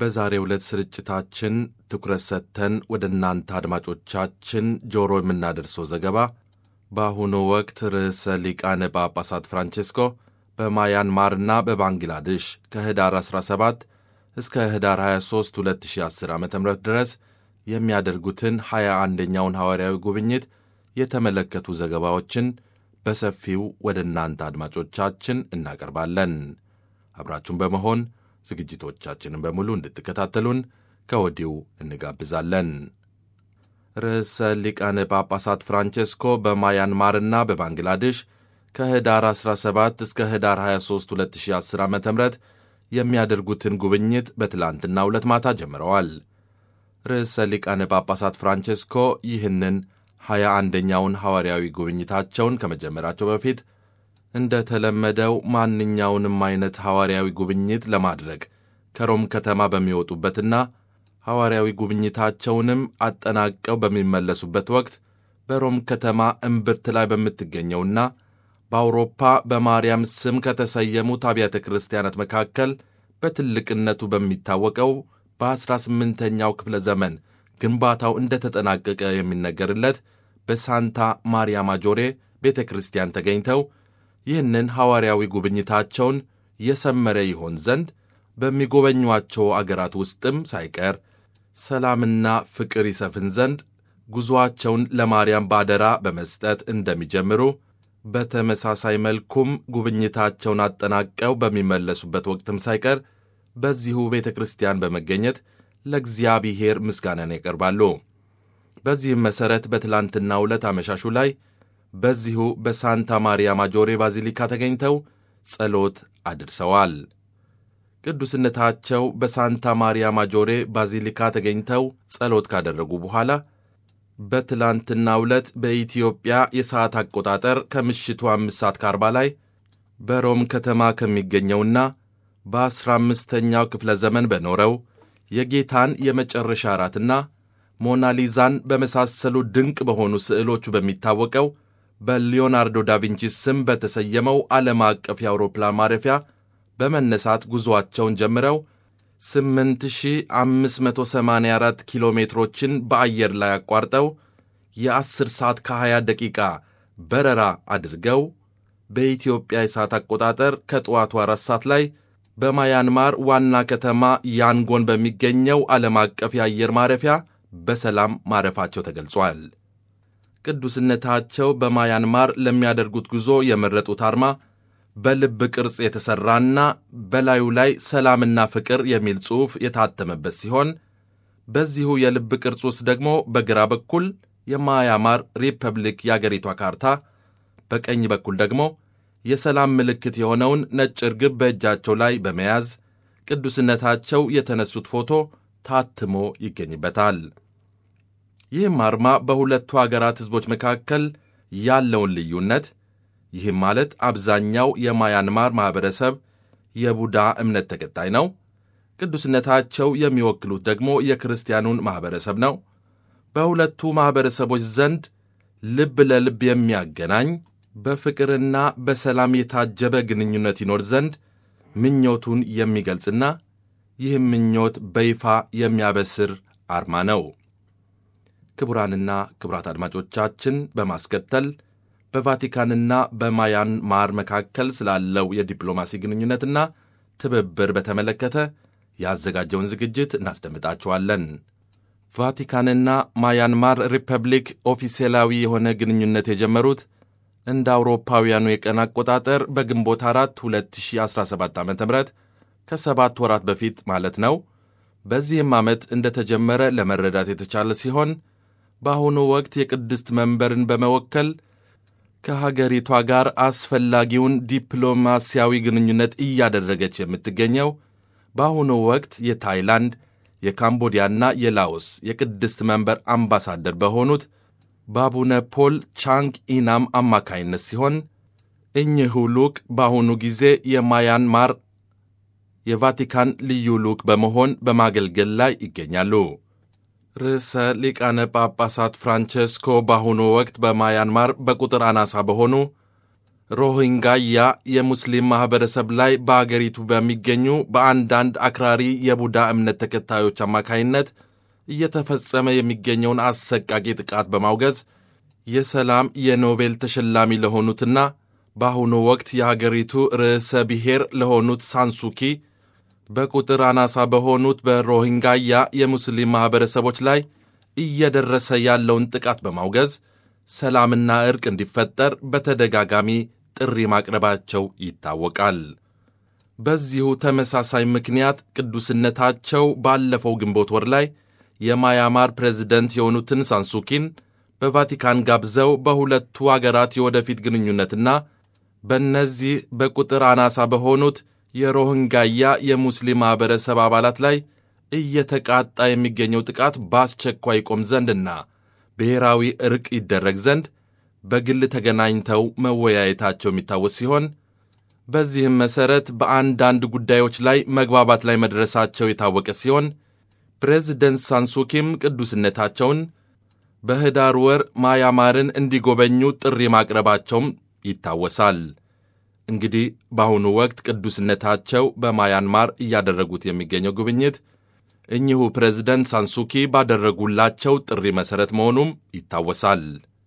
በዛሬው ዕለት ስርጭታችን ትኩረት ሰጥተን ወደ እናንተ አድማጮቻችን ጆሮ የምናደርሰው ዘገባ በአሁኑ ወቅት ርዕሰ ሊቃነ ጳጳሳት ፍራንቼስኮ በማያንማርና በባንግላዴሽ ከህዳር 17 እስከ ህዳር 23 2010 ዓ.ም ድረስ የሚያደርጉትን 21ኛውን ሐዋርያዊ ጉብኝት የተመለከቱ ዘገባዎችን በሰፊው ወደ እናንተ አድማጮቻችን እናቀርባለን። አብራችሁን በመሆን ዝግጅቶቻችንን በሙሉ እንድትከታተሉን ከወዲሁ እንጋብዛለን። ርዕሰ ሊቃነ ጳጳሳት ፍራንቼስኮ በማያንማርና በባንግላዴሽ ከህዳር 17 እስከ ህዳር 23 2010 ዓ.ም የሚያደርጉትን ጉብኝት በትላንትናው ዕለት ማታ ጀምረዋል። ርዕሰ ሊቃነ ጳጳሳት ፍራንቼስኮ ይህንን 21ኛውን ሐዋርያዊ ጉብኝታቸውን ከመጀመራቸው በፊት እንደ ተለመደው ማንኛውንም አይነት ሐዋርያዊ ጉብኝት ለማድረግ ከሮም ከተማ በሚወጡበትና ሐዋርያዊ ጉብኝታቸውንም አጠናቀው በሚመለሱበት ወቅት በሮም ከተማ እምብርት ላይ በምትገኘውና በአውሮፓ በማርያም ስም ከተሰየሙት አብያተ ክርስቲያናት መካከል በትልቅነቱ በሚታወቀው በ18ኛው ክፍለ ዘመን ግንባታው እንደ ተጠናቀቀ የሚነገርለት በሳንታ ማሪያ ማጆሬ ቤተ ክርስቲያን ተገኝተው ይህንን ሐዋርያዊ ጉብኝታቸውን የሰመረ ይሆን ዘንድ በሚጎበኟቸው አገራት ውስጥም ሳይቀር ሰላምና ፍቅር ይሰፍን ዘንድ ጉዞአቸውን ለማርያም ባደራ በመስጠት እንደሚጀምሩ፣ በተመሳሳይ መልኩም ጉብኝታቸውን አጠናቀው በሚመለሱበት ወቅትም ሳይቀር በዚሁ ቤተ ክርስቲያን በመገኘት ለእግዚአብሔር ምስጋናን ያቀርባሉ። በዚህም መሠረት በትላንትናው ዕለት አመሻሹ ላይ በዚሁ በሳንታ ማሪያ ማጆሬ ባዚሊካ ተገኝተው ጸሎት አድርሰዋል። ቅዱስነታቸው በሳንታ ማሪያ ማጆሬ ባዚሊካ ተገኝተው ጸሎት ካደረጉ በኋላ በትላንትናው ዕለት በኢትዮጵያ የሰዓት አቆጣጠር ከምሽቱ 5:40 ላይ በሮም ከተማ ከሚገኘውና በ15ኛው ክፍለ ዘመን በኖረው የጌታን የመጨረሻ እራትና ሞናሊዛን በመሳሰሉ ድንቅ በሆኑ ስዕሎቹ በሚታወቀው በሊዮናርዶ ዳቪንቺ ስም በተሰየመው ዓለም አቀፍ የአውሮፕላን ማረፊያ በመነሳት ጉዞአቸውን ጀምረው 8584 ኪሎ ሜትሮችን በአየር ላይ አቋርጠው የ10 ሰዓት ከ20 ደቂቃ በረራ አድርገው በኢትዮጵያ የሰዓት አቆጣጠር ከጠዋቱ 4 ሰዓት ላይ በማያንማር ዋና ከተማ ያንጎን በሚገኘው ዓለም አቀፍ የአየር ማረፊያ በሰላም ማረፋቸው ተገልጿል። ቅዱስነታቸው በማያንማር ለሚያደርጉት ጉዞ የመረጡት አርማ በልብ ቅርጽ የተሠራና በላዩ ላይ ሰላምና ፍቅር የሚል ጽሑፍ የታተመበት ሲሆን በዚሁ የልብ ቅርጽ ውስጥ ደግሞ በግራ በኩል የማያንማር ሪፐብሊክ የአገሪቷ ካርታ፣ በቀኝ በኩል ደግሞ የሰላም ምልክት የሆነውን ነጭ ርግብ በእጃቸው ላይ በመያዝ ቅዱስነታቸው የተነሱት ፎቶ ታትሞ ይገኝበታል። ይህም አርማ በሁለቱ አገራት ሕዝቦች መካከል ያለውን ልዩነት፣ ይህም ማለት አብዛኛው የማያንማር ማኅበረሰብ የቡዳ እምነት ተከታይ ነው፣ ቅዱስነታቸው የሚወክሉት ደግሞ የክርስቲያኑን ማኅበረሰብ ነው። በሁለቱ ማኅበረሰቦች ዘንድ ልብ ለልብ የሚያገናኝ በፍቅርና በሰላም የታጀበ ግንኙነት ይኖር ዘንድ ምኞቱን የሚገልጽና ይህም ምኞት በይፋ የሚያበስር አርማ ነው። ክቡራንና ክቡራት አድማጮቻችን በማስከተል በቫቲካንና በማያንማር መካከል ስላለው የዲፕሎማሲ ግንኙነትና ትብብር በተመለከተ ያዘጋጀውን ዝግጅት እናስደምጣችኋለን። ቫቲካንና ማያንማር ሪፐብሊክ ኦፊሴላዊ የሆነ ግንኙነት የጀመሩት እንደ አውሮፓውያኑ የቀን አቆጣጠር በግንቦት 4 2017 ዓ.ም ከ7 ወራት በፊት ማለት ነው። በዚህም ዓመት እንደ ተጀመረ ለመረዳት የተቻለ ሲሆን በአሁኑ ወቅት የቅድስት መንበርን በመወከል ከሀገሪቷ ጋር አስፈላጊውን ዲፕሎማሲያዊ ግንኙነት እያደረገች የምትገኘው በአሁኑ ወቅት የታይላንድ፣ የካምቦዲያና የላኦስ የቅድስት መንበር አምባሳደር በሆኑት በአቡነ ፖል ቻንግ ኢናም አማካይነት ሲሆን እኚሁ ልዑክ በአሁኑ ጊዜ የማያንማር የቫቲካን ልዩ ልዑክ በመሆን በማገልገል ላይ ይገኛሉ። ርዕሰ ሊቃነ ጳጳሳት ፍራንቼስኮ በአሁኑ ወቅት በማያንማር በቁጥር አናሳ በሆኑ ሮሂንጋያ የሙስሊም ማኅበረሰብ ላይ በአገሪቱ በሚገኙ በአንዳንድ አክራሪ የቡዳ እምነት ተከታዮች አማካይነት እየተፈጸመ የሚገኘውን አሰቃቂ ጥቃት በማውገዝ የሰላም የኖቤል ተሸላሚ ለሆኑትና በአሁኑ ወቅት የአገሪቱ ርዕሰ ብሔር ለሆኑት ሳንሱኪ በቁጥር አናሳ በሆኑት በሮሂንጋያ የሙስሊም ማኅበረሰቦች ላይ እየደረሰ ያለውን ጥቃት በማውገዝ ሰላምና ዕርቅ እንዲፈጠር በተደጋጋሚ ጥሪ ማቅረባቸው ይታወቃል። በዚሁ ተመሳሳይ ምክንያት ቅዱስነታቸው ባለፈው ግንቦት ወር ላይ የማያማር ፕሬዝደንት የሆኑትን ሳንሱኪን በቫቲካን ጋብዘው በሁለቱ አገራት የወደፊት ግንኙነትና በእነዚህ በቁጥር አናሳ በሆኑት የሮሂንጋያ የሙስሊም ማኅበረሰብ አባላት ላይ እየተቃጣ የሚገኘው ጥቃት በአስቸኳይ ይቆም ዘንድና ብሔራዊ ዕርቅ ይደረግ ዘንድ በግል ተገናኝተው መወያየታቸው የሚታወስ ሲሆን በዚህም መሠረት በአንዳንድ ጉዳዮች ላይ መግባባት ላይ መድረሳቸው የታወቀ ሲሆን ፕሬዝደንት ሳንሱኪም ቅዱስነታቸውን በህዳር ወር ማያማርን እንዲጎበኙ ጥሪ ማቅረባቸውም ይታወሳል። እንግዲህ በአሁኑ ወቅት ቅዱስነታቸው በማያንማር እያደረጉት የሚገኘው ጉብኝት እኚሁ ፕሬዝደንት ሳንሱኪ ባደረጉላቸው ጥሪ መሠረት መሆኑም ይታወሳል።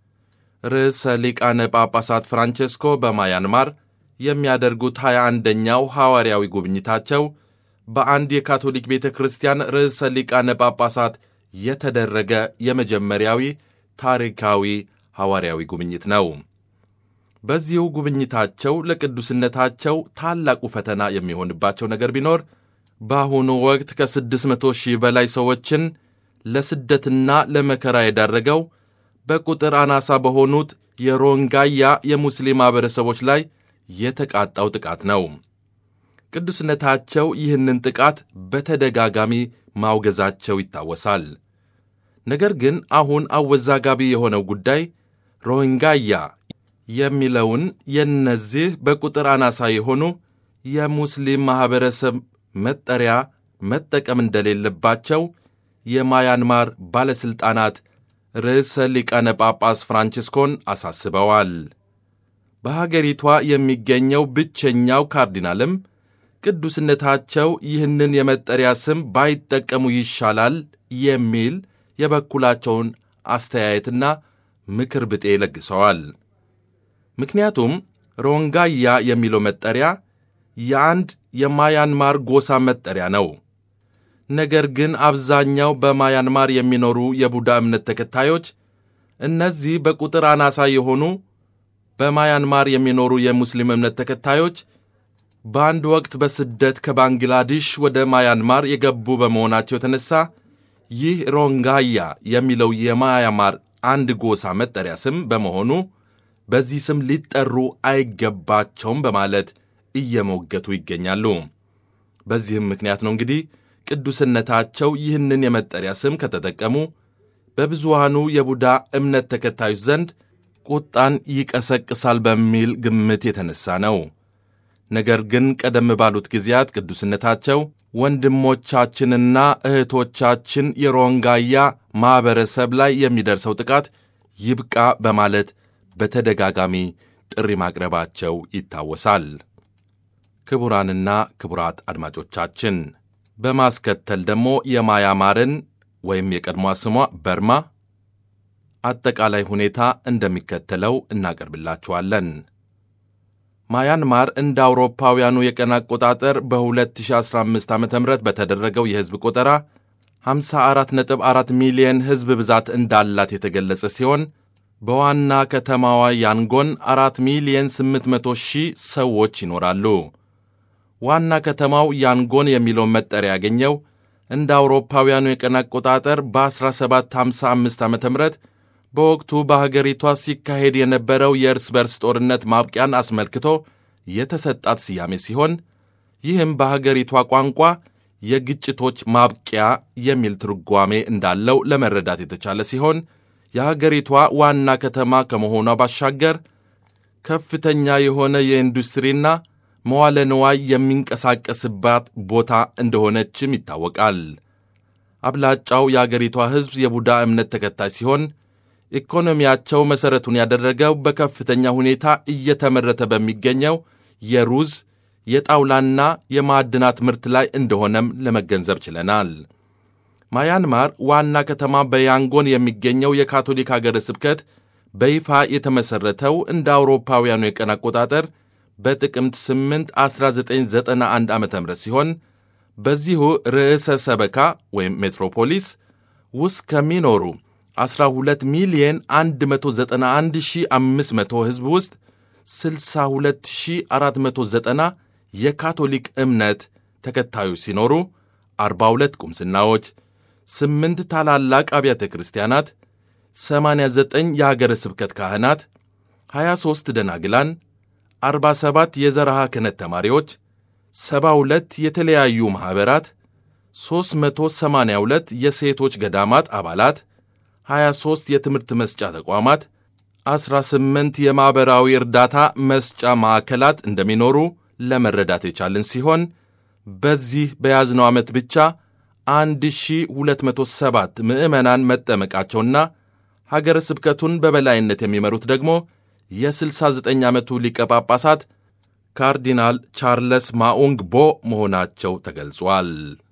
ርዕሰ ሊቃነ ጳጳሳት ፍራንቼስኮ በማያንማር የሚያደርጉት 21ኛው ሐዋርያዊ ጉብኝታቸው በአንድ የካቶሊክ ቤተ ክርስቲያን ርዕሰ ሊቃነ ጳጳሳት የተደረገ የመጀመሪያዊ ታሪካዊ ሐዋርያዊ ጉብኝት ነው። በዚሁ ጉብኝታቸው ለቅዱስነታቸው ታላቁ ፈተና የሚሆንባቸው ነገር ቢኖር በአሁኑ ወቅት ከ600,000 በላይ ሰዎችን ለስደትና ለመከራ የዳረገው በቁጥር አናሳ በሆኑት የሮሂንጋያ የሙስሊም ማኅበረሰቦች ላይ የተቃጣው ጥቃት ነው። ቅዱስነታቸው ይህንን ጥቃት በተደጋጋሚ ማውገዛቸው ይታወሳል። ነገር ግን አሁን አወዛጋቢ የሆነው ጉዳይ ሮሂንጋያ የሚለውን የእነዚህ በቁጥር አናሳ የሆኑ የሙስሊም ማኅበረሰብ መጠሪያ መጠቀም እንደሌለባቸው የማያንማር ባለሥልጣናት ርዕሰ ሊቃነ ጳጳስ ፍራንቺስኮን አሳስበዋል። በሀገሪቷ የሚገኘው ብቸኛው ካርዲናልም ቅዱስነታቸው ይህንን የመጠሪያ ስም ባይጠቀሙ ይሻላል የሚል የበኩላቸውን አስተያየትና ምክር ብጤ ለግሰዋል። ምክንያቱም ሮሂንጋያ የሚለው መጠሪያ የአንድ የማያንማር ጎሳ መጠሪያ ነው። ነገር ግን አብዛኛው በማያንማር የሚኖሩ የቡዳ እምነት ተከታዮች እነዚህ በቁጥር አናሳ የሆኑ በማያንማር የሚኖሩ የሙስሊም እምነት ተከታዮች በአንድ ወቅት በስደት ከባንግላዴሽ ወደ ማያንማር የገቡ በመሆናቸው የተነሳ ይህ ሮሂንጋያ የሚለው የማያንማር አንድ ጎሳ መጠሪያ ስም በመሆኑ በዚህ ስም ሊጠሩ አይገባቸውም በማለት እየሞገቱ ይገኛሉ። በዚህም ምክንያት ነው እንግዲህ ቅዱስነታቸው ይህንን የመጠሪያ ስም ከተጠቀሙ በብዙሃኑ የቡዳ እምነት ተከታዮች ዘንድ ቁጣን ይቀሰቅሳል በሚል ግምት የተነሳ ነው። ነገር ግን ቀደም ባሉት ጊዜያት ቅዱስነታቸው ወንድሞቻችንና እህቶቻችን የሮሂንጋያ ማኅበረሰብ ላይ የሚደርሰው ጥቃት ይብቃ በማለት በተደጋጋሚ ጥሪ ማቅረባቸው ይታወሳል። ክቡራንና ክቡራት አድማጮቻችን በማስከተል ደግሞ የማያማርን ወይም የቀድሞ ስሟ በርማ አጠቃላይ ሁኔታ እንደሚከተለው እናቀርብላችኋለን። ማያንማር እንደ አውሮፓውያኑ የቀን አቆጣጠር በ2015 ዓ.ም በተደረገው የሕዝብ ቆጠራ 54.4 ሚሊዮን ሕዝብ ብዛት እንዳላት የተገለጸ ሲሆን በዋና ከተማዋ ያንጎን 4,800,000 ሰዎች ይኖራሉ። ዋና ከተማው ያንጎን የሚለውን መጠሪያ ያገኘው እንደ አውሮፓውያኑ የቀን አቆጣጠር በ1755 ዓ.ም በወቅቱ በሀገሪቷ ሲካሄድ የነበረው የእርስ በርስ ጦርነት ማብቂያን አስመልክቶ የተሰጣት ስያሜ ሲሆን ይህም በሀገሪቷ ቋንቋ የግጭቶች ማብቂያ የሚል ትርጓሜ እንዳለው ለመረዳት የተቻለ ሲሆን የሀገሪቷ ዋና ከተማ ከመሆኗ ባሻገር ከፍተኛ የሆነ የኢንዱስትሪና መዋለ ንዋይ የሚንቀሳቀስባት ቦታ እንደሆነችም ይታወቃል። አብላጫው የአገሪቷ ሕዝብ የቡዳ እምነት ተከታይ ሲሆን ኢኮኖሚያቸው መሠረቱን ያደረገው በከፍተኛ ሁኔታ እየተመረተ በሚገኘው የሩዝ፣ የጣውላና የማዕድናት ምርት ላይ እንደሆነም ለመገንዘብ ችለናል። ማያንማር ዋና ከተማ በያንጎን የሚገኘው የካቶሊክ ሀገረ ስብከት በይፋ የተመሠረተው እንደ አውሮፓውያኑ የቀን አቆጣጠር በጥቅምት 8 1991 ዓ.ም ሲሆን በዚሁ ርዕሰ ሰበካ ወይም ሜትሮፖሊስ ውስጥ ከሚኖሩ 12,191,500 ሕዝብ ውስጥ 62,490 የካቶሊክ እምነት ተከታዮች ሲኖሩ 42 ቁምስናዎች፣ 8 ታላላቅ አብያተ ክርስቲያናት፣ 89 የሀገረ ስብከት ካህናት፣ 23 ደናግላን፣ 47 የዘርሃ ክህነት ተማሪዎች፣ 72 የተለያዩ ማኅበራት፣ 382 የሴቶች ገዳማት አባላት፣ 23 የትምህርት መስጫ ተቋማት፣ 18 የማኅበራዊ እርዳታ መስጫ ማዕከላት እንደሚኖሩ ለመረዳት የቻልን ሲሆን በዚህ በያዝነው ዓመት ብቻ 1207 ምዕመናን መጠመቃቸውና ሀገረ ስብከቱን በበላይነት የሚመሩት ደግሞ የ69 ዓመቱ ሊቀ ጳጳሳት ካርዲናል ቻርለስ ማኡንግ ቦ መሆናቸው ተገልጿል።